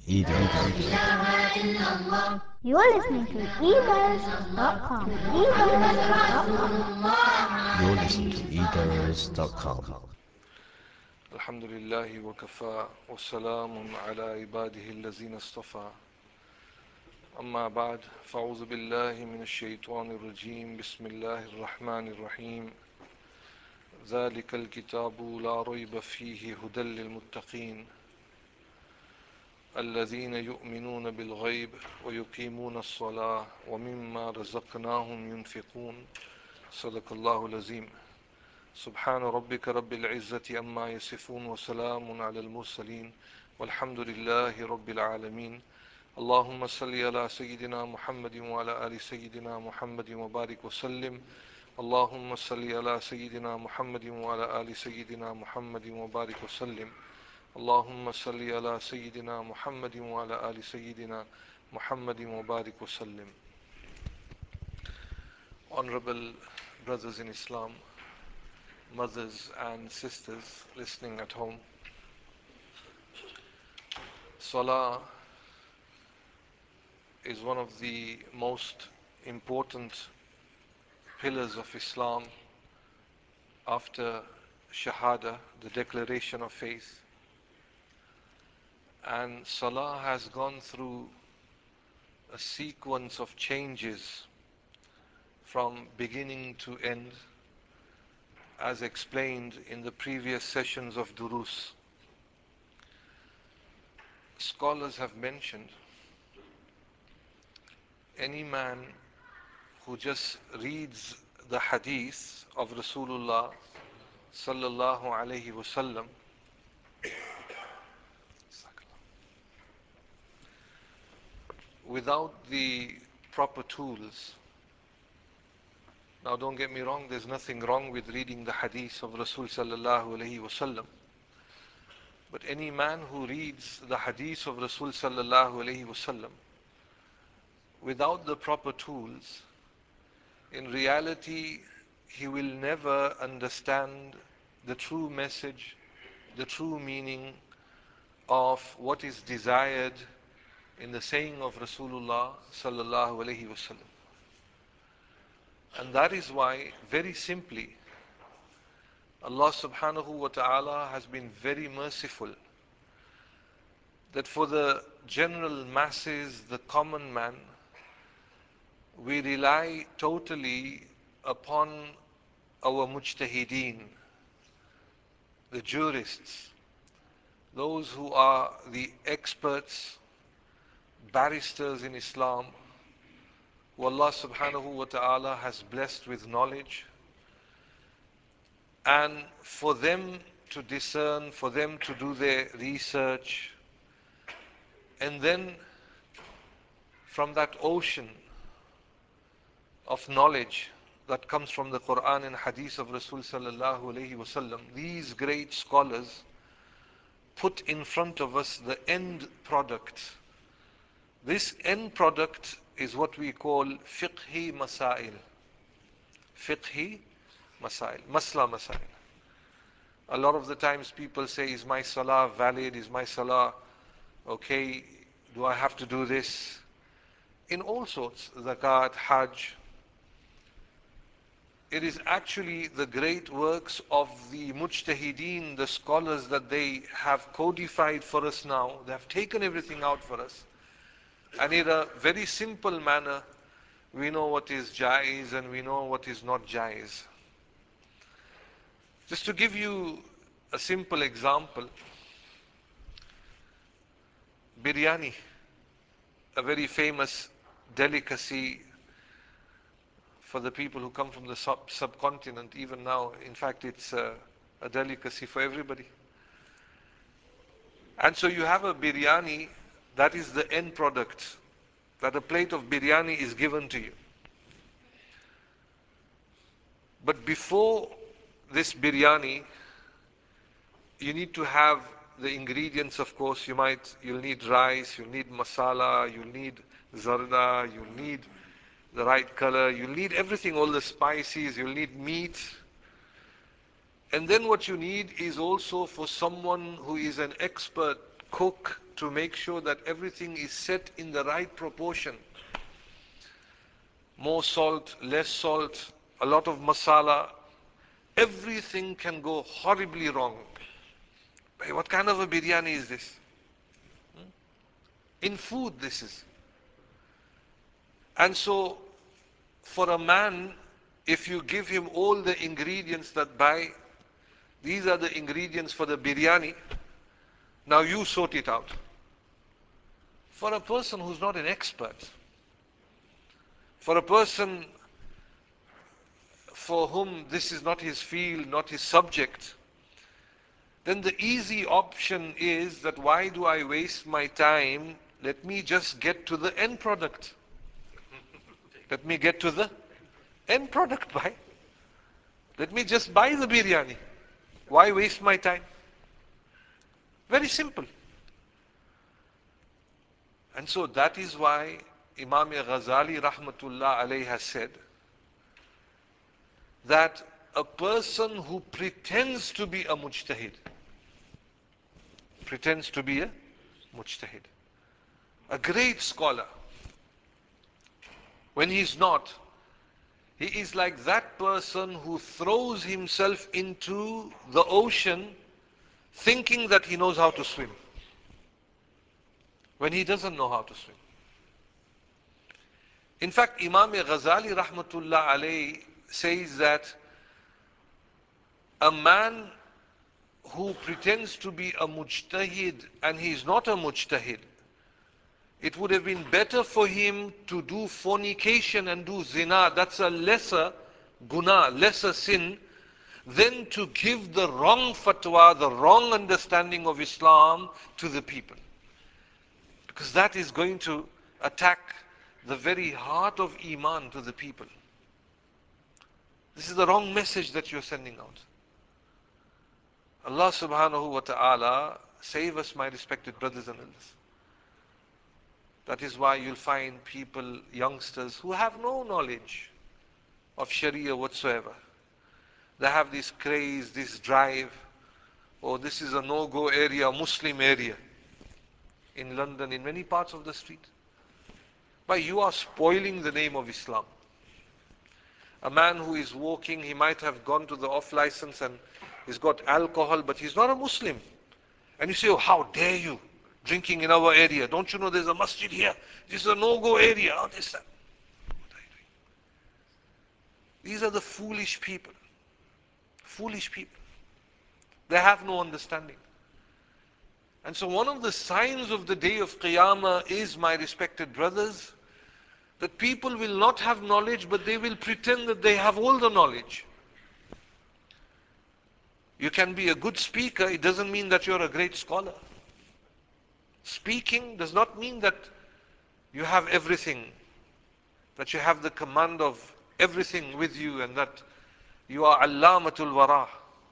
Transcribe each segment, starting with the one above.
Eaters. You are listening to eaters.com. Eaters.com. You're listening to eaters.com. الحمد لله وكفى وسلام على عباده الذين اصطفى أما بعد فأعوذ بالله من الشيطان الرجيم بسم الله الرحمن الرحيم ذلك الكتاب لا ريب فيه هدى للمتقين الذين يؤمنون بالغيب ويقيمون الصلاة ومما رزقناهم ينفقون صدق الله العظيم سبحان ربك رب العزة أما يصفون وسلام على المرسلين والحمد لله رب العالمين اللهم صل على سيدنا محمد وعلى آل سيدنا محمد وبارك وسلم اللهم صل على سيدنا محمد وعلى آل سيدنا محمد وبارك وسلم اللهم صل على سيدنا محمد وعلى آل سيدنا محمد وبارك وسلم. Honorable brothers in Islam, mothers and sisters listening at home, Salah is one of the most important pillars of Islam after Shahada, the declaration of faith. And Salah has gone through a sequence of changes from beginning to end, as explained in the previous sessions of Durus. Scholars have mentioned any man who just reads the hadith of Rasulullah sallallahu alaihi wasallam without the proper tools. Now don't get me wrong, there's nothing wrong with reading the hadith of Rasul sallallahu alaihi wasallam. But any man who reads the hadith of Rasul sallallahu alaihi wasallam without the proper tools, in reality he will never understand the true message, the true meaning of what is desired in the saying of Rasulullah sallallahu alaihi wasallam. And that is why, very simply, Allah subhanahu wa ta'ala has been very merciful that for the general masses, the common man, we rely totally upon our mujtahideen, the jurists, those who are the experts, barristers in Islam, who Allah subhanahu wa ta'ala has blessed with knowledge, and for them to discern, for them to do their research, and then from that ocean of knowledge that comes from the Quran and Hadith of Rasul sallallahu alayhi wasallam, these great scholars put in front of us the end product. This end product is what we call fiqhi masail. Fiqhi masail, masla masail. A lot of the times people say, is my salah valid? Is my salah okay? Do I have to do this? In all sorts, zakat, hajj. It is actually the great works of the mujtahideen, the scholars that they have codified for us now. They have taken everything out for us. And in a very simple manner, we know what is jaiz and we know what is not jaiz. Just to give you a simple example, biryani, a very famous delicacy for the people who come from the subcontinent, even now. In fact, it's a delicacy for everybody. And so you have a biryani, that is the end product, that a plate of biryani is given to you. But before this biryani, you need to have the ingredients, of course. You'll need rice, you'll need masala, you'll need zarda, you'll need the right color, you'll need everything, all the spices, you'll need meat. And then what you need is also for someone who is an expert cook to make sure that everything is set in the right proportion. More salt, less salt, a lot of masala. Everything can go horribly wrong. What kind of a biryani is this? In food, this is. And so, for a man, if you give him all the ingredients that buy, these are the ingredients for the biryani, now you sort it out. For a person who's not an expert, for a person for whom this is not his field, not his subject, then the easy option is that why do I waste my time? Let me just get to the end product. Let me get to the end product, bhai. Let me just buy the biryani. Why waste my time? Very simple. And so that is why Imam Ghazali rahmatullah alayhi has said that a person who pretends to be a mujtahid, a great scholar, when he's not, he is like that person who throws himself into the ocean thinking that he knows how to swim, when he doesn't know how to swim. In fact, Imam Ghazali rahmatullah alayhi says that a man who pretends to be a mujtahid and he is not a mujtahid, it would have been better for him to do fornication and do zina, that's a lesser guna, lesser sin, than to give the wrong fatwa, the wrong understanding of Islam to the people. Because that is going to attack the very heart of Iman to the people. This is the wrong message that you're sending out. Allah subhanahu wa ta'ala save us, my respected brothers and elders. That is why you'll find people, youngsters, who have no knowledge of Sharia whatsoever. They have this craze, this drive, oh, this is a no-go area, Muslim area. In London, in many parts of the street. But you are spoiling the name of Islam. A man who is walking, he might have gone to the off-license and he's got alcohol, but he's not a Muslim. And you say, oh, how dare you? Drinking in our area. Don't you know there's a masjid here? This is a no-go area. Oh, this, that. What are you doing? These are the foolish people. Foolish people. They have no understanding. And so one of the signs of the day of Qiyamah is, my respected brothers, that people will not have knowledge, but they will pretend that they have all the knowledge. You can be a good speaker, it doesn't mean that you're a great scholar. Speaking does not mean that you have everything, that you have the command of everything with you and that you are allamatul wara.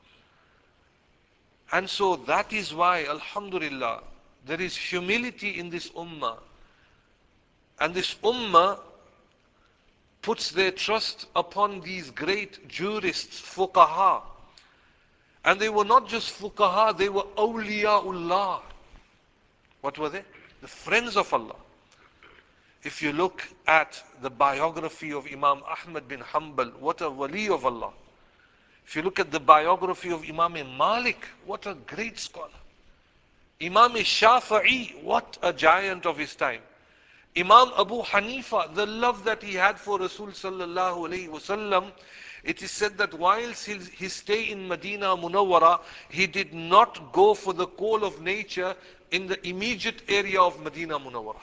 And so that is why, alhamdulillah, there is humility in this ummah. And this ummah puts their trust upon these great jurists, fuqaha. And they were not just fuqaha, they were awliyaullah. What were they? The friends of Allah. If you look at the biography of Imam Ahmad bin Hanbal, what a wali of Allah. If you look at the biography of Imam Malik, what a great scholar. Imam Shafi'i, what a giant of his time. Imam Abu Hanifa, the love that he had for Rasul sallallahu alayhi wasallam, it is said that whilst his stay in Medina Munawwara, he did not go for the call of nature in the immediate area of Medina Munawwara.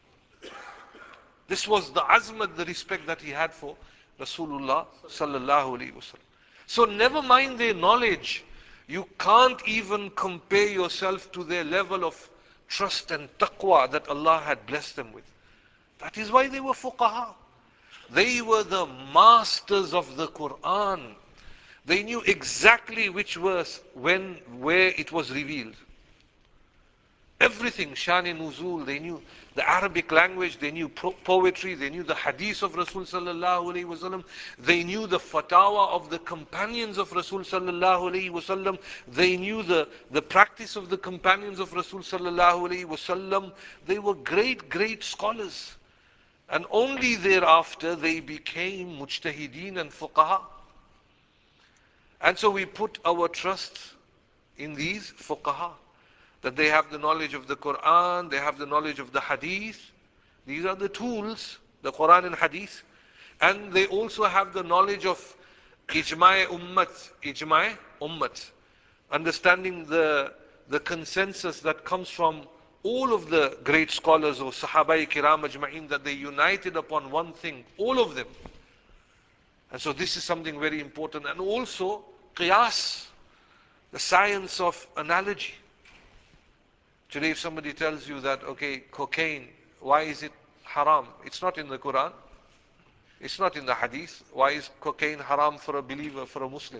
This was the azmat, the respect that he had for Rasulullah sallallahu alayhi wasallam. So never mind their knowledge, you can't even compare yourself to their level of trust and taqwa that Allah had blessed them with. That is why they were fuqaha. They were the masters of the Quran. They knew exactly which verse, when, where it was revealed. Everything, Shan-e Nuzul, they knew the Arabic language, they knew poetry, they knew the hadith of Rasul sallallahu alayhi wasallam, they knew the fatwa of the companions of Rasul sallallahu alayhi wasallam, they knew the practice of the companions of Rasul sallallahu alayhi wasallam. They were great, great scholars. And only thereafter they became mujtahideen and fuqaha. And so we put our trust in these fuqaha, that they have the knowledge of the Quran, they have the knowledge of the hadith. These are the tools, the Quran and hadith. And they also have the knowledge of ijma' ummat, understanding the consensus that comes from all of the great scholars or Sahaba Kiram Ajma'in, that they united upon one thing, all of them. And so this is something very important. And also qiyas, the science of analogy. Today if somebody tells you that, okay, cocaine, why is it haram? It's not in the Quran. It's not in the hadith. Why is cocaine haram for a believer, for a Muslim?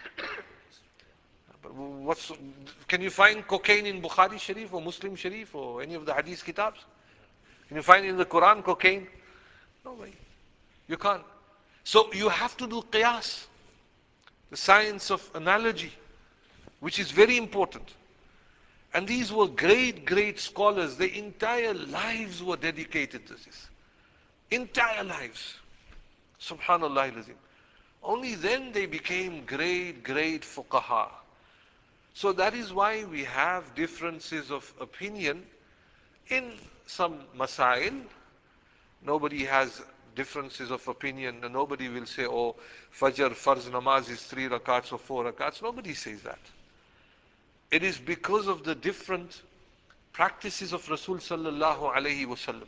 But can you find cocaine in Bukhari Sharif or Muslim Sharif or any of the hadith kitabs? Can you find in the Quran cocaine? No way. You can't. So you have to do qiyas, the science of analogy, which is very important. And these were great, great scholars. Their entire lives were dedicated to this. Entire lives. Subhanallah al-Azim. Only then they became great, great fuqaha. So that is why we have differences of opinion in some masail. Nobody has differences of opinion, and nobody will say, oh, Fajr, Farz namaz is 3 rakats or 4 rakats. Nobody says that. It is because of the different practices of Rasul sallallahu alayhi wasallam.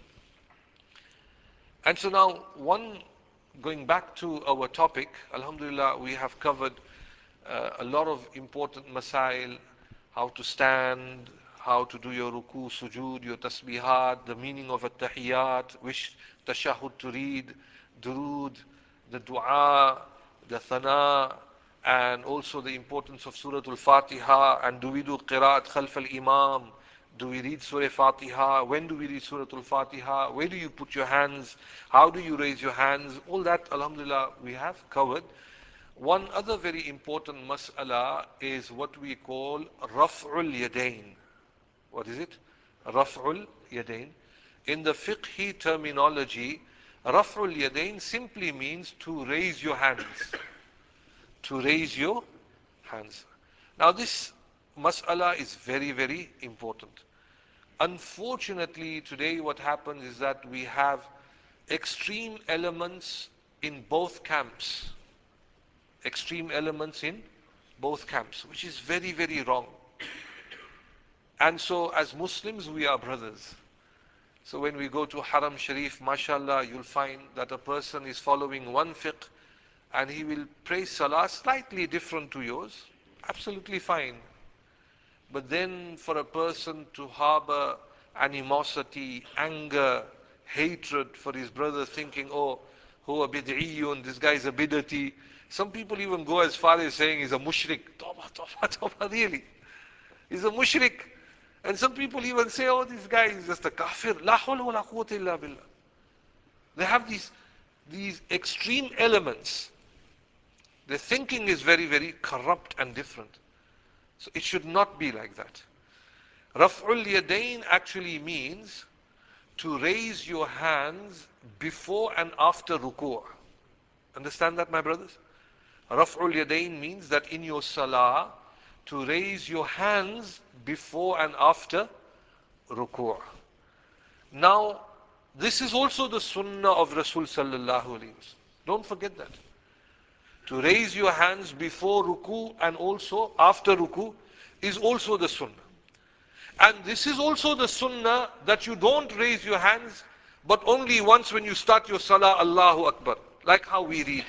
And so now, going back to our topic, alhamdulillah, we have covered a lot of important masail, how to stand, how to do your ruku, sujood, your tasbihat, the meaning of at-tahiyyat, which tashahud to read, durood, the dua, the thana, and also the importance of Surah Al-Fatiha, and do we do qiraat khalf al-imam, do we read Surah Fatiha, when do we read Surah Al-Fatiha, where do you put your hands, how do you raise your hands, all that alhamdulillah we have covered. One other very important mas'ala is what we call Raf'ul Yadain. What is it? Raf'ul Yadain. In the fiqhi terminology, Raf'ul Yadain simply means to raise your hands. To raise your hands. Now this mas'ala is very, very important. Unfortunately, today what happens is that we have extreme elements in both camps. Extreme elements in both camps, which is very, very wrong. And so as Muslims, we are brothers. So when we go to Haram Sharif, mashallah, you'll find that a person is following one fiqh and he will pray salah slightly different to yours. Absolutely fine. But then for a person to harbor animosity, anger, hatred for his brother, thinking, oh, huwa bid'iyun, this guy is a bid'ati. Some people even go as far as saying he's a mushrik. Tawbah, tawbah, tawbah, really. He's a mushrik. And some people even say, oh, this guy is just a kafir. La hawla wa la quwwata illa billah. They have these extreme elements. Their thinking is very, very corrupt and different. So it should not be like that. Raf'ul Yadain actually means to raise your hands before and after ruku'. Understand that, my brothers? Raf'ul Yadain means that in your salah, to raise your hands before and after ruku'. Now, this is also the sunnah of Rasul sallallahu alayhi wasallam. Don't forget that. To raise your hands before ruku' and also after ruku' is also the sunnah. And this is also the sunnah that you don't raise your hands, but only once when you start your salah, Allahu Akbar. Like how we read.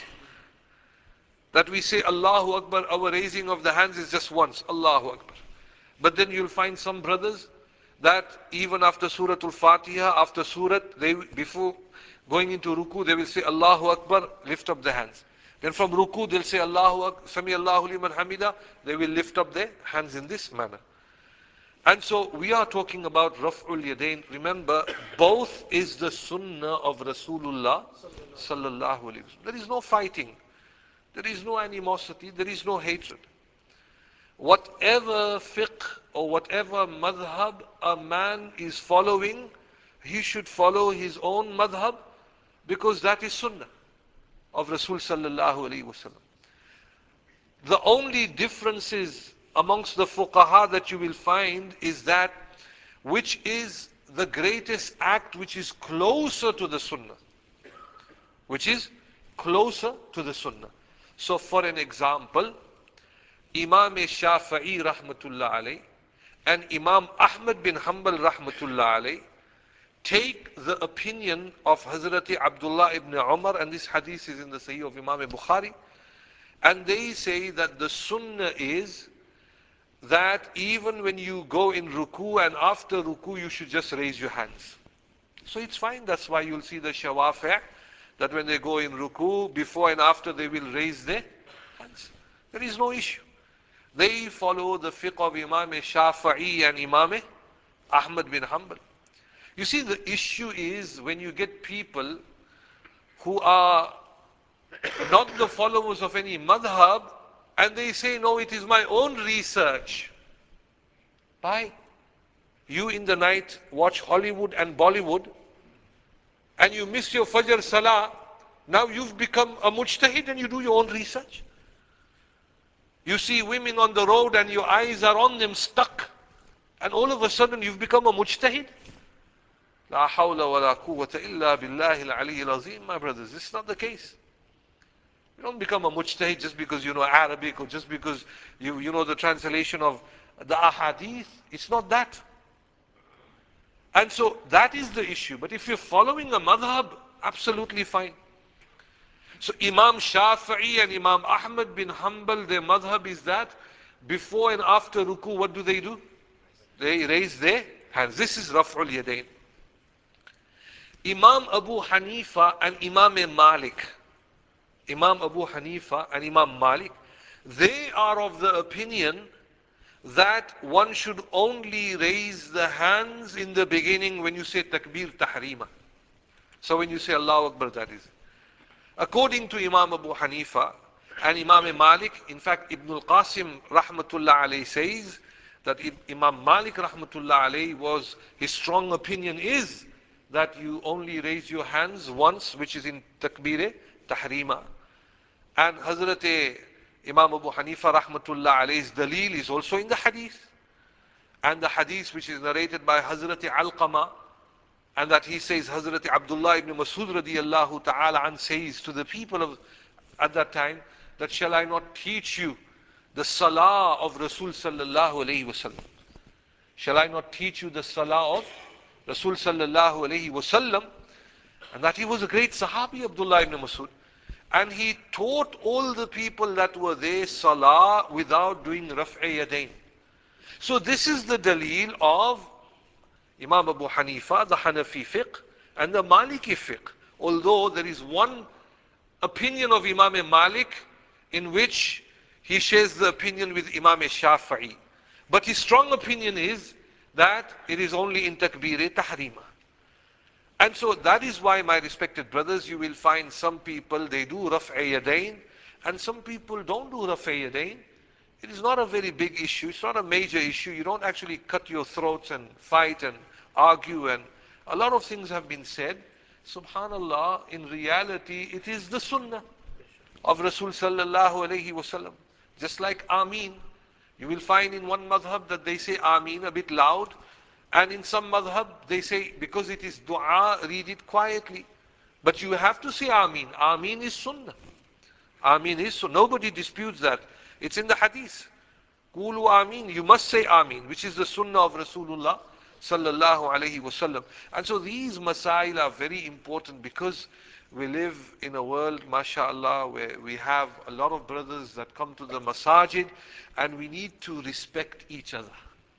That we say Allahu Akbar, our raising of the hands is just once, Allahu Akbar. But then you'll find some brothers that even after Surah Al-Fatiha, after Surah, before going into ruku, they will say Allahu Akbar, lift up the hands. Then from ruku, they'll say Allahu Akbar, Sami Allahu liman hamida, they will lift up their hands in this manner. And so we are talking about Raf'ul Yadain. Remember, both is the sunnah of Rasulullah sallallahu alayhi wa. There is no fighting. There is no animosity. There is no hatred. Whatever fiqh or whatever madhab a man is following, he should follow his own madhab because that is sunnah of Rasul sallallahu alayhi wa sallam. The only differences amongst the fuqaha that you will find is that which is the greatest act which is closer to the sunnah. Which is closer to the sunnah. So for an example, Imam Shafi'i rahmatullah alayh and Imam Ahmad bin Hanbal rahmatullah alayh take the opinion of Hazrati Abdullah ibn Umar, and this hadith is in the Sahih of Imam Bukhari, and they say that the sunnah is that even when you go in ruku and after ruku you should just raise your hands. So it's fine, that's why you'll see the Shawafi' that when they go in ruku, before and after they will raise their hands. There is no issue. They follow the fiqh of Imam Shafi'i and Imam Ahmad bin Hanbal. You see, the issue is when you get people who are not the followers of any madhab and they say, no, it is my own research. Why? You in the night watch Hollywood and Bollywood and you miss your Fajr Salah. Now you've become a mujtahid and you do your own research. You see women on the road and your eyes are on them stuck, and all of a sudden you've become a mujtahid. La hawla wa la quwwata illa billahi al-aliyyil azim, my brothers. This is not the case. You don't become a mujtahid just because you know Arabic or just because you know the translation of the ahadith. It's not that. And so that is the issue. But if you're following a madhab, absolutely fine. So Imam Shafi'i and Imam Ahmad bin Hanbal, their madhab is that before and after ruku, what do? They raise their hands. This is Raf'ul Yadain. Imam Abu Hanifa and Imam Malik, Imam Abu Hanifa and Imam Malik, they are of the opinion that one should only raise the hands in the beginning when you say Takbir Tahrima. So when you say Allahu Akbar, that is. According to Imam Abu Hanifa and Imam Malik, in fact Ibn al-Qasim rahmatullah alayhi says that Imam Malik rahmatullah alayhi was, his strong opinion is that you only raise your hands once, which is in Takbir Tahrima. And Hazrat Imam Abu Hanifa rahmatullah alayhi's dalil is also in the hadith. And the hadith which is narrated by Hazrat Alqama, and that he says, Hazrat Abdullah ibn Masud radiyallahu ta'ala an says to the people of at that time, that shall I not teach you the salah of Rasul sallallahu alayhi wasallam? Shall I not teach you the salah of Rasul sallallahu alayhi wasallam? And that he was a great sahabi, Abdullah ibn Masud. And he taught all the people that were there salah without doing raf'i yadain. So this is the dalil of Imam Abu Hanifa, the Hanafi fiqh, and the Maliki fiqh. Although there is one opinion of Imam Malik in which he shares the opinion with Imam Shafi'i. But his strong opinion is that it is only in Takbir Tahrima. And so that is why, my respected brothers, you will find some people, they do Raf'i Yadain, and some people don't do Raf'i Yadain. It is not a very big issue. It's not a major issue. You don't actually cut your throats and fight and argue, and a lot of things have been said. Subhanallah, in reality, it is the sunnah of Rasul sallallahu alayhi wasallam. Just like Ameen. You will find in one madhab that they say Ameen a bit loud, and in some madhab they say because it is dua, read it quietly. But you have to say Ameen. Ameen is sunnah. Ameen is sunnah. Nobody disputes that. It's in the hadith. Qulu Ameen. You must say Ameen, which is the sunnah of Rasulullah sallallahu alayhi wasallam. And so these masail are very important because we live in a world, mashallah, where we have a lot of brothers that come to the masajid, and we need to respect each other.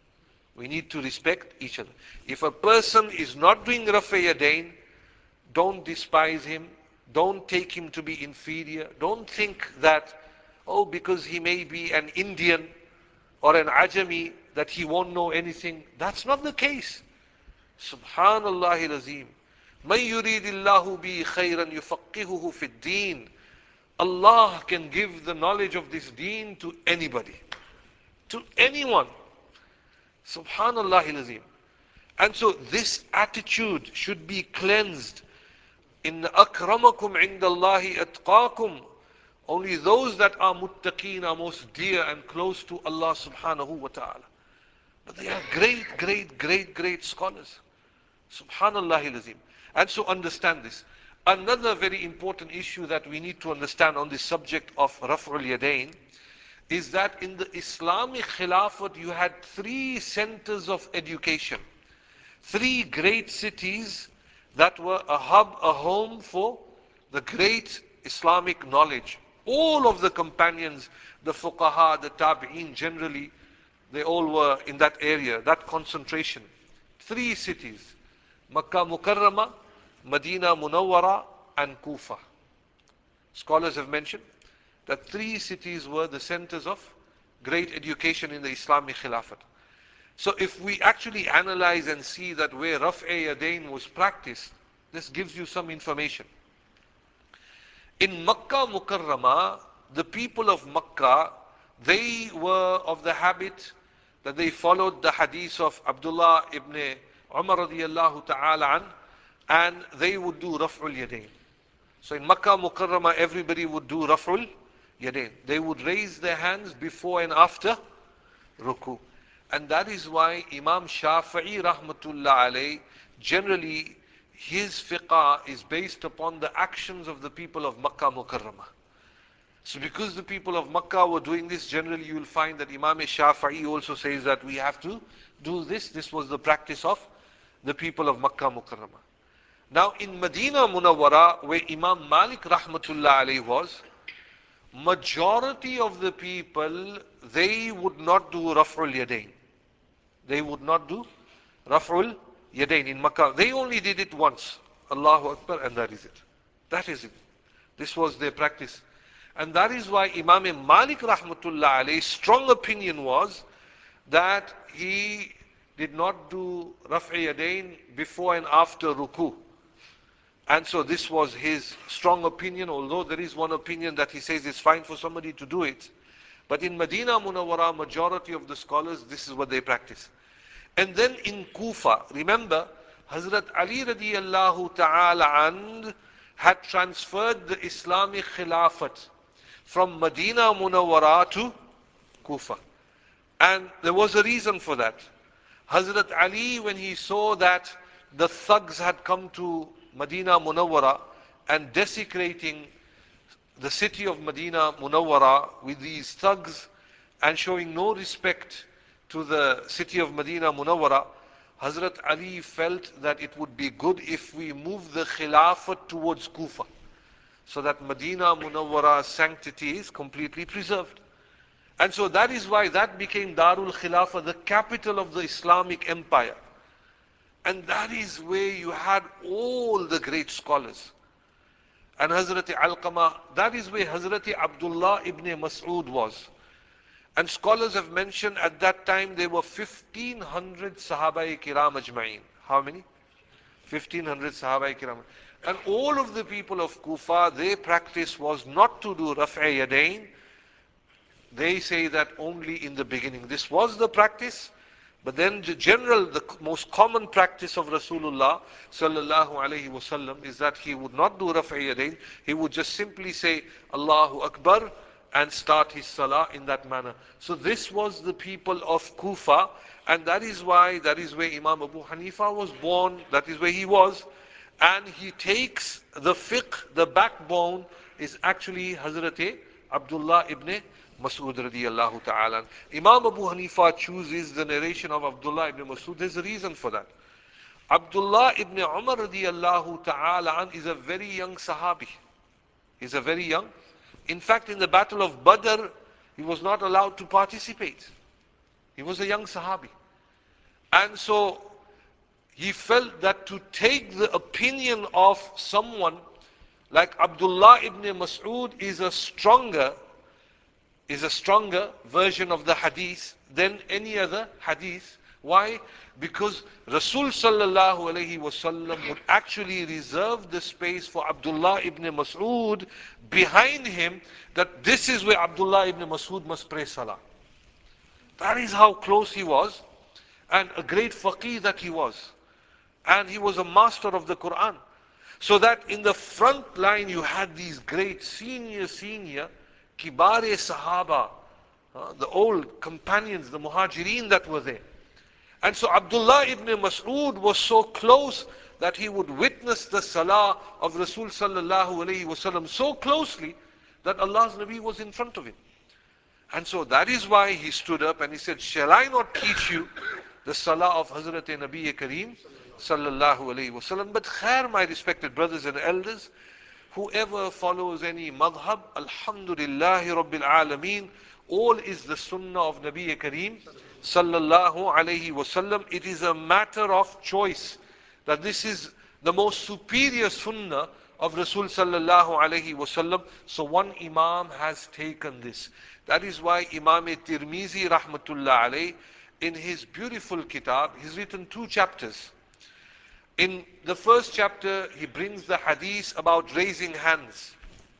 We need to respect each other. If a person is not doing Raf'i Yadain, don't despise him. Don't take him to be inferior. Don't think that, oh, because he may be an Indian or an Ajami, that he won't know anything. That's not the case. Subhanallah al-Azim. مَن يُرِيدِ اللَّهُ بِهِ خَيْرًا يُفَقِّهُهُ فِي الدِّينِ. Allah can give the knowledge of this deen to anybody, to anyone. Subhanallah al-Azim. And so this attitude should be cleansed. إِنَّ أَكْرَمَكُمْ عِنْدَ اللَّهِ أَتْقَاكُمْ. Only those that are muttaqeen are most dear and close to Allah subhanahu wa ta'ala. But they are great scholars. Subhanallah al-Azim. And so understand this. Another very important issue that we need to understand on this subject of Raf'ul Yadayn is that in the Islamic Khilafat you had three centers of education. Three great cities that were a hub, a home for the great Islamic knowledge. All of the companions, the fuqaha, the tabi'een generally, they all were in that area, that concentration. Three cities, Makkah Mukarramah, Medina Munawwara, and Kufa. Scholars have mentioned that three cities were the centers of great education in the Islamic Khilafat. So if we actually analyze and see that where Raf'a Yadayn was practiced, this gives you some information. In Makkah Mukarramah, the people of Makkah, they were of the habit that they followed the hadith of Abdullah ibn Umar radiyallahu ta'ala an, and they would do Raf'ul Yadayn. So in Makkah Mukarramah, everybody would do Raf'ul Yadayn. They would raise their hands before and after ruku. And that is why Imam Shafi'i rahmatullah alayh, generally his fiqh is based upon the actions of the people of Makkah Mukarramah. So because the people of Makkah were doing this, generally you will find that Imam Shafi'i also says that we have to do this. This was the practice of the people of Makkah Mukarramah. Now in Medina Munawwara, where Imam Malik rahmatullah alayh was, majority of the people, they would not do Raf'ul Yadayn. They would not do Raf'ul Yadayn in Makkah. They only did it once. Allahu Akbar, and that is it. That is it. This was their practice. And that is why Imam Malik rahmatullah alayh's strong opinion was that he did not do Raf'i Yadayn before and after ruku. And so this was his strong opinion, although there is one opinion that he says it's fine for somebody to do it. But in Medina Munawwara, majority of the scholars, this is what they practice. And then in Kufa, remember, Hazrat Ali radiyallahu ta'ala and had transferred the Islamic Khilafat from Medina Munawwara to Kufa. And there was a reason for that. Hazrat Ali, when he saw that the thugs had come to Medina Munawwara and desecrating the city of Medina Munawwara with these thugs and showing no respect to the city of Medina Munawwara, Hazrat Ali felt that it would be good if we move the Khilafat towards Kufa, so that Medina Munawwara's sanctity is completely preserved. And so that is why that became Darul Khilafah, the capital of the Islamic Empire. And that is where you had all the great scholars. And Hazrat Alqamah, that is where Hazrat Abdullah ibn Mas'ud was. And scholars have mentioned at that time there were 1500 Sahaba Kiram Ajma'in. How many? 1500 Sahaba Kiram. And all of the people of Kufa, their practice was not to do Raf'a Yadayn. They say that only in the beginning. This was the practice. But then the most common practice of Rasulullah sallallahu alayhi wasallam is that he would not do Raf'i Yadayn. He would just simply say Allahu Akbar and start his salah in that manner. So this was the people of Kufa, and that is where Imam Abu Hanifa was born. That is where he was. And he takes the fiqh, the backbone is actually Hazrat Abdullah ibn Mas'ud radiyallahu ta'ala. Imam Abu Hanifa chooses the narration of Abdullah ibn Mas'ud. There's a reason for that. Abdullah ibn Umar radiyallahu ta'ala is a very young Sahabi. He's a very young. In fact, in the battle of Badr, he was not allowed to participate. He was a young Sahabi. And so he felt that to take the opinion of someone like Abdullah ibn Mas'ud is a stronger version of the hadith than any other hadith. Why? Because Rasul sallallahu alayhi wasallam would actually reserve the space for Abdullah ibn Mas'ud behind him, that this is where Abdullah ibn Mas'ud must pray salah. That is how close he was, and a great faqih that he was. And he was a master of the Quran. So that in the front line you had these great senior Kibare Sahaba, the old companions, the Muhajirin that were there. And so Abdullah ibn Mas'ud was so close that he would witness the salah of Rasul sallallahu alayhi wasallam so closely that Allah's Nabi was in front of him. And so that is why he stood up and he said, shall I not teach you the salah of Hazrat Nabi Kareem sallallahu alayhi wasallam? But khair, my respected brothers and elders, whoever follows any madhab, alhamdulillahi rabbil alameen, all is the sunnah of Nabi Kareem sallallahu alayhi wasallam. It is a matter of choice that this is the most superior sunnah of Rasul sallallahu alayhi wasallam. So one imam has taken this. That is why Imam Tirmizi rahmatullah alayh, in his beautiful kitab, he's written 2 chapters. In the first chapter, he brings the hadith about raising hands.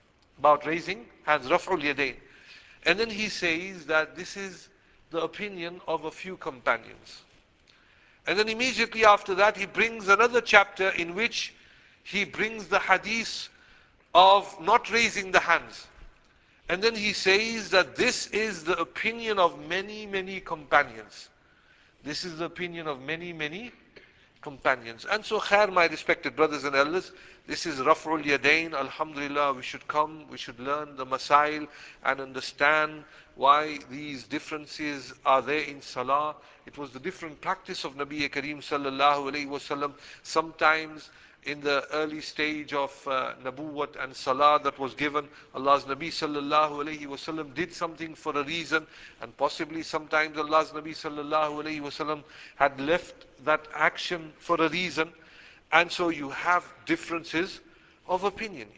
Raf'ul Yadayn. And then he says that this is the opinion of a few companions. And then immediately after that, he brings another chapter in which he brings the hadith of not raising the hands. And then he says that this is the opinion of many companions. This is the opinion of many companions. And so, khair, my respected brothers and elders, this is Raf'ul Yadayn. Alhamdulillah, we should come, we should learn the masail and understand why these differences are there in salah. It was the different practice of Nabi Kareem sallallahu alayhi wasallam. Sometimes in the early stage of Nabuwwat and Salah that was given, Allah's Nabi sallallahu alayhi wasallam did something for a reason, and possibly sometimes Allah's Nabi sallallahu alayhi wasallam had left that action for a reason. And so you have differences of opinion.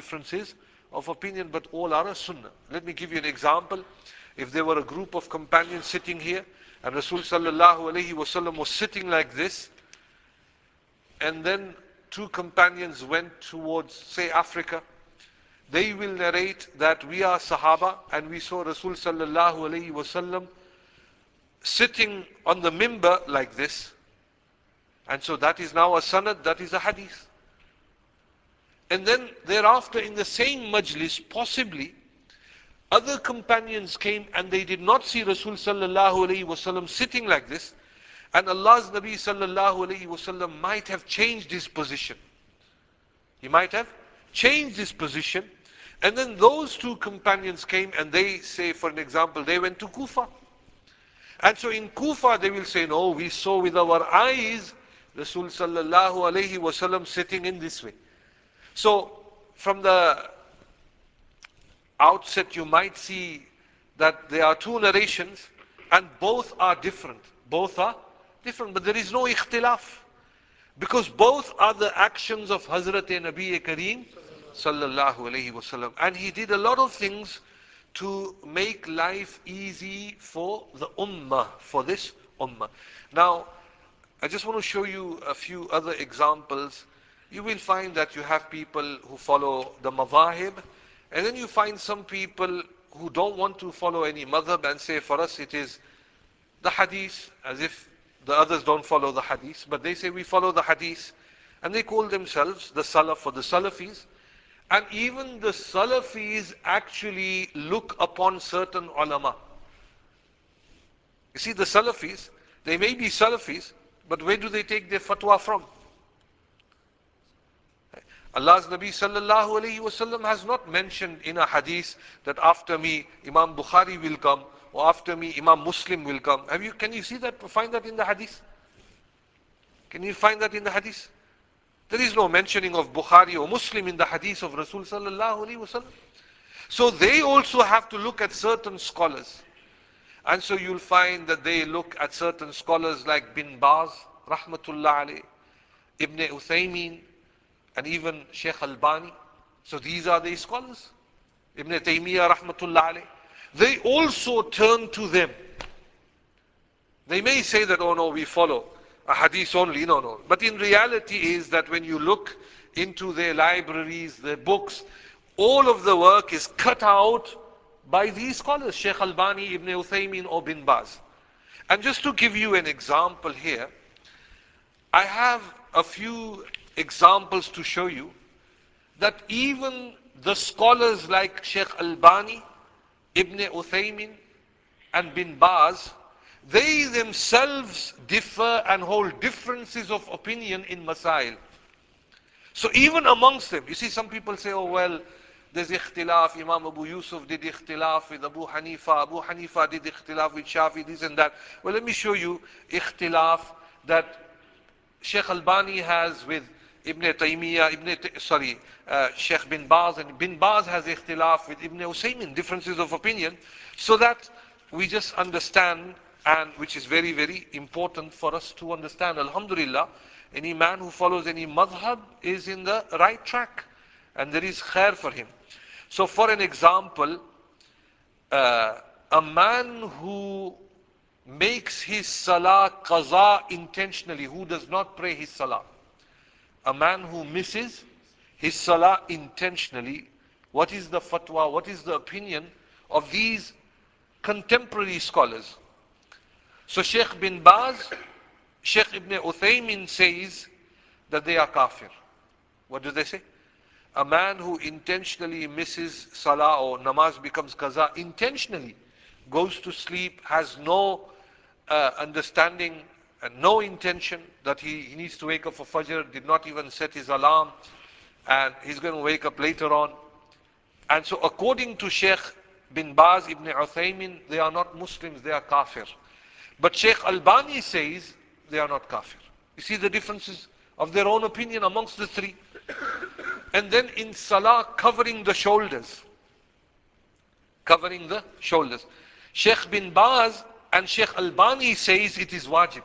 But all are a sunnah. Let me give you an example. If there were a group of companions sitting here, and Rasul sallallahu alayhi wasallam was sitting like this, and then 2 companions went towards, say, Africa, they will narrate that we are Sahaba and we saw Rasul sallallahu alayhi wasallam sitting on the mimbar like this. And so that is now a sanad, that is a hadith. And then thereafter in the same majlis, possibly, other companions came and they did not see Rasul sallallahu alayhi wasallam sitting like this. And Allah's Nabi sallallahu alayhi wasallam might have changed his position. He might have changed his position. And then those 2 companions came and they say, for an example, they went to Kufa. And so in Kufa they will say, no, we saw with our eyes Rasul sallallahu alayhi wasallam sitting in this way. So from the outset you might see that there are 2 narrations and both are different. But there is no ikhtilaf, because both are the actions of Hazrat Nabi Kareem sallallahu alayhi wasallam. And he did a lot of things to make life easy for the ummah, for this ummah. Now, I just want to show you a few other examples. You will find that you have people who follow the madhahib, and then you find some people who don't want to follow any madhab and say, for us it is the hadith, as if the others don't follow the hadith, but they say we follow the hadith, and they call themselves the Salaf or the Salafis. And even the Salafis actually look upon certain ulama. You see, the Salafis, they may be Salafis, but where do they take their fatwa from? Allah's Nabi sallallahu alayhi wasallam has not mentioned in a hadith that after me Imam Bukhari will come, or after me Imam Muslim will come. Can you see that, find that in the hadith? Can you find that in the hadith? There is no mentioning of Bukhari or Muslim in the hadith of Rasul sallallahu alayhi wasallam. So they also have to look at certain scholars. And so you'll find that they look at certain scholars like Bin Baz, rahmatullah alayh, Ibn Uthaymeen, and even Sheikh Albani. So these are the scholars. Ibn Taymiyyah rahmatullah alayh. They also turn to them. They may say that, oh no, we follow a hadith only. No, no. But in reality is that when you look into their libraries, their books, all of the work is cut out by these scholars, Sheikh Albani, Ibn Uthaymin or Bin Baz. And just to give you an example here, I have a few examples to show you that even the scholars like Sheikh Albani, Ibn Uthaymin and Bin Baz, they themselves differ and hold differences of opinion in Masail. So even amongst them, you see some people say, oh well, there's ikhtilaf, Imam Abu Yusuf did ikhtilaf with Abu Hanifa did ikhtilaf with Shafi, this and that. Well, let me show you ikhtilaf that Sheikh Albani has with Ibn Taymiyyah, Sheikh Bin Baz, and Bin Baz has ikhtilaf with Ibn Usaymin, differences of opinion, so that we just understand, and which is very, very important for us to understand. Alhamdulillah, any man who follows any madhab is in the right track, and there is khair for him. So for an example, a man who makes his salah qaza intentionally, who does not pray his salah. A man who misses his salah intentionally, what is the fatwa, what is the opinion of these contemporary scholars? So Sheikh Bin Baz, Sheikh Ibn Uthaymin says that they are kafir. What do they say? A man who intentionally misses salah or namaz becomes qaza intentionally, goes to sleep, has no understanding and no intention that he needs to wake up for Fajr, did not even set his alarm, and he's going to wake up later on. And so according to Sheikh Bin Baz, Ibn Uthaymin, they are not Muslims, they are kafir. But Sheikh Albani says they are not kafir. You see the differences of their own opinion amongst the three. And then in salah, covering the shoulders. Covering the shoulders. Sheikh Bin Baz and Sheikh Albani says it is wajib.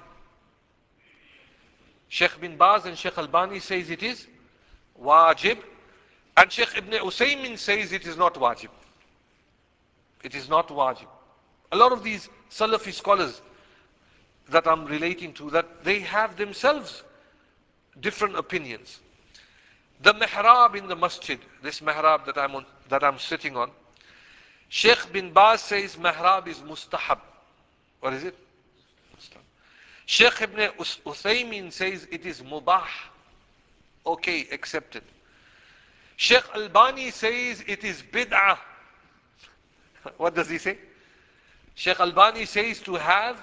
Sheikh Bin Baz and Sheikh Albani says it is wajib. And Sheikh Ibn Usaymin says it is not wajib. It is not wajib. A lot of these Salafi scholars that I'm relating to, that they have themselves different opinions. The mihrab in the masjid, this mihrab that I'm sitting on, Sheikh Bin Baz says mihrab is mustahab. What is it? Mustahab. Sheikh Ibn Uthaymin says it is mubah. Okay, accepted. Sheikh Albani says it is bid'ah. What does he say? Sheikh Albani says to have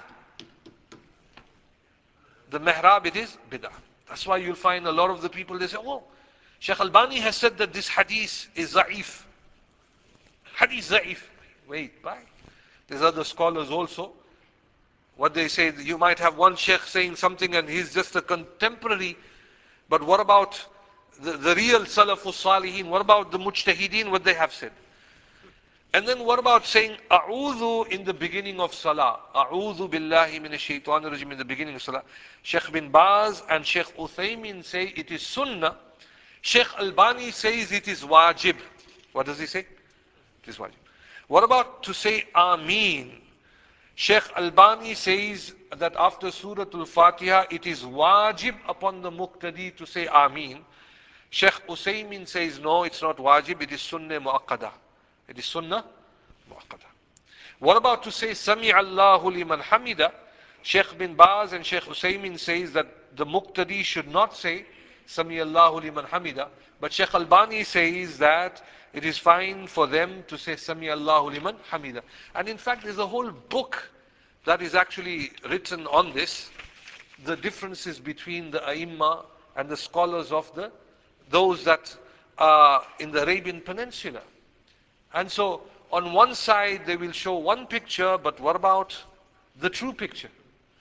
the mihrab, it is bid'ah. That's why you'll find a lot of the people, they say, oh, Sheikh Albani has said that this hadith is za'if. Hadith za'if. Wait, bye. There's other scholars also. What they say, you might have one sheikh saying something and he's just a contemporary. But what about the real Salafus Salihin? What about the Mujtahideen, what they have said? And then what about saying A'udhu in the beginning of Salah? A'udhu billahi minash shaitanir rajim in the beginning of Salah. Sheikh Bin Baz and Sheikh Uthaymin say it is Sunnah. Sheikh Albani says it is wajib. What does he say? It is wajib. What about to say Ameen? Sheikh Albani says that after Surah Al-Fatiha, it is wajib upon the Muqtadi to say Ameen. Sheikh Usaymin says no, it's not wajib, it is Sunnah Mu'aqqada. It is Sunnah Mu'aqqada. What about to say Sami Allahu liman hamida? Sheikh Bin Baz and Sheikh Usaymin says that the Muqtadi should not say Sami Allahu liman hamida, but Sheikh Albani says that it is fine for them to say Sami Allahu liman hamida. And in fact, there's a whole book that is actually written on this, the differences between the Aimma and the scholars of those that are in the Arabian Peninsula. And so, on one side they will show one picture, but what about the true picture?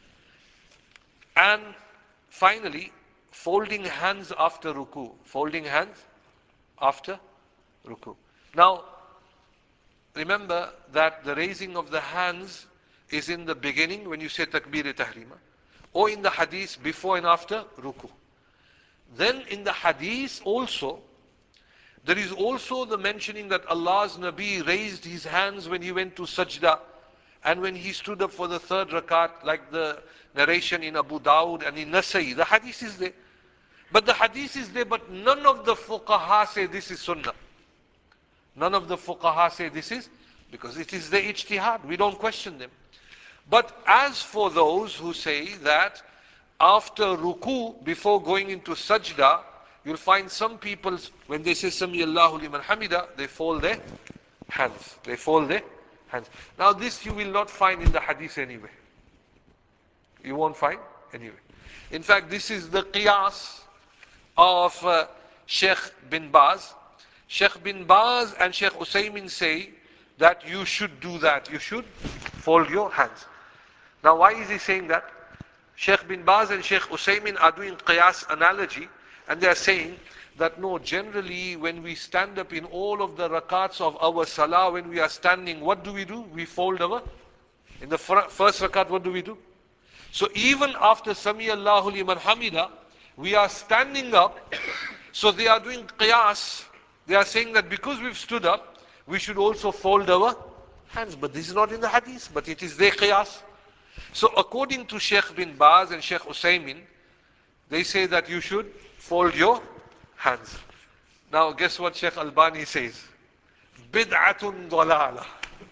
And finally, folding hands after ruku. Folding hands after ruku. Now, remember that the raising of the hands is in the beginning when you say takbir-e-tahrima, or in the hadith before and after ruku. Then in the hadith also, there is also the mentioning that Allah's Nabi raised his hands when he went to sajda, And when he stood up for the third rakat, like the narration in Abu Dawud and in Nasai, the hadith is there. But the hadith is there, but none of the fuqaha say this is sunnah. None of the fuqaha say this is, because it is the ijtihad. We don't question them. But as for those who say that after ruku, before going into sajda, you'll find some people, when they say Sami Allahu liman hamida, they fold their hands. They fold their hands. Now this you will not find in the hadith anyway. You won't find anyway. In fact, this is the qiyas of Sheikh bin Baz. Sheikh bin Baz and Sheikh Usaymin say that you should do that. You should fold your hands. Now why is he saying that? Sheikh bin Baz and Sheikh Usaymin are doing qiyas analogy, and they are saying that no, generally when we stand up in all of the rakats of our salah, when we are standing, what do? We fold our, in the first rakat, what do? So even after Sami Allahu liman hamida, we are standing up. So they are doing qiyas. They are saying that because we've stood up, we should also fold our hands. But this is not in the hadith, but it is their qiyas. So according to Sheikh bin Baz and Sheikh Usaymin, they say that you should fold your hands. Now guess what Sheikh Albani says? Bid'atun dalala.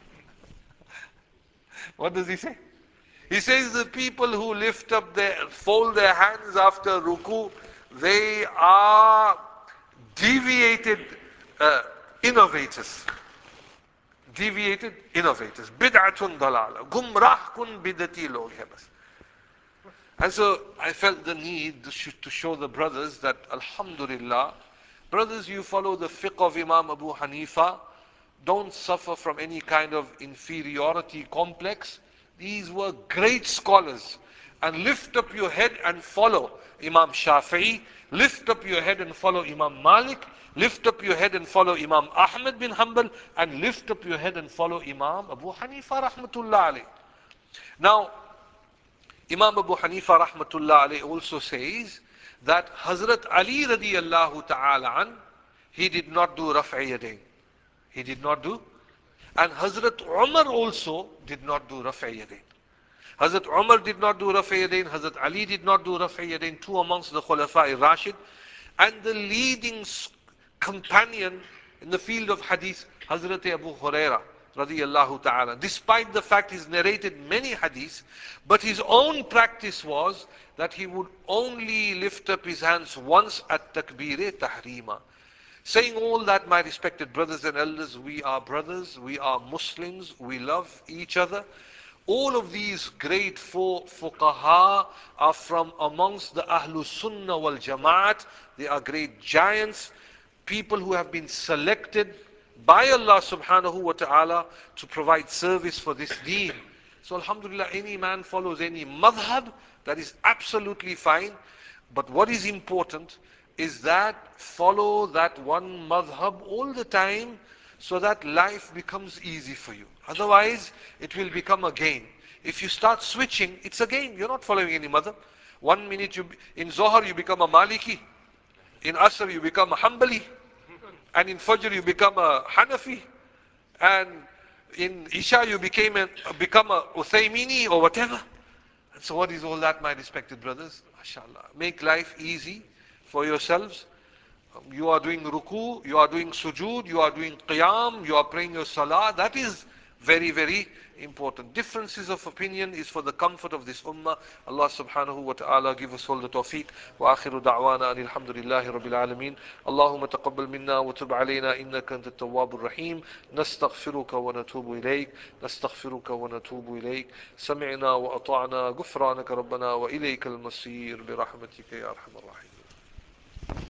What does he say? He says the people who lift up fold their hands after ruku, they are deviated innovators. Deviated innovators. Bid'atun dalala. Gumrah kun bidati log hai bas. And so I felt the need to show the brothers that Alhamdulillah, brothers, you follow the fiqh of Imam Abu Hanifa. Don't suffer from any kind of inferiority complex. These were great scholars. And lift up your head and follow Imam Shafi'i. Lift up your head and follow Imam Malik. Lift up your head and follow Imam Ahmad bin Hanbal. And lift up your head and follow Imam Abu Hanifa rahmatullah alayh. Now, Imam Abu Hanifa rahmatullah alayh also says that Hazrat Ali radiyallahu ta'ala an, he did not do raf'i yadayn. He did not do. And Hazrat Umar also did not do raf'i yadayn. Hazrat Umar did not do raf'i yadayn. Hazrat Ali did not do raf'i yadayn. Two amongst the Khulafa Rashid. And the leading companion in the field of hadith, Hazrat Abu Huraira radiyallahu ta'ala. Despite the fact he's narrated many hadiths, but his own practice was that he would only lift up his hands once at takbir tahrima. Saying all that, my respected brothers and elders, we are brothers, we are Muslims, we love each other. All of these great four fuqaha are from amongst the Ahlus Sunnah wal Jamaat. They are great giants, people who have been selected by Allah subhanahu wa ta'ala to provide service for this deen. So alhamdulillah, any man follows any madhab, that is absolutely fine. But what is important is that follow that one madhab all the time, so that life becomes easy for you. Otherwise, it will become a game. If you start switching, it's a game. You're not following any madhab. 1 minute in Zohar you become a Maliki. In Asr you become a Hanbali. And in Fajr you become a Hanafi. And in Isha you become a Uthaymini or whatever. And so what is all that, my respected brothers? MashaAllah. Make life easy for yourselves. You are doing ruku, you are doing sujood, you are doing qiyam, you are praying your salah. That is very, very important. Differences of opinion is for the comfort of this ummah. Allah subhanahu wa ta'ala give us all the tawfiq. Wa akhiru da'wana anil hamdulillahi rabbil alameen. Allahumma taqabbal minna wa tub alayna innaka anta at-tawwabur rahim. Nastaghfiruka wa natubu ilayk. Nastaghfiruka wa natubu ilayk. Sami'na wa ata'na ghufranaka rabbana wa ilayka al-masir bi rahmatika ya arhamar rahim.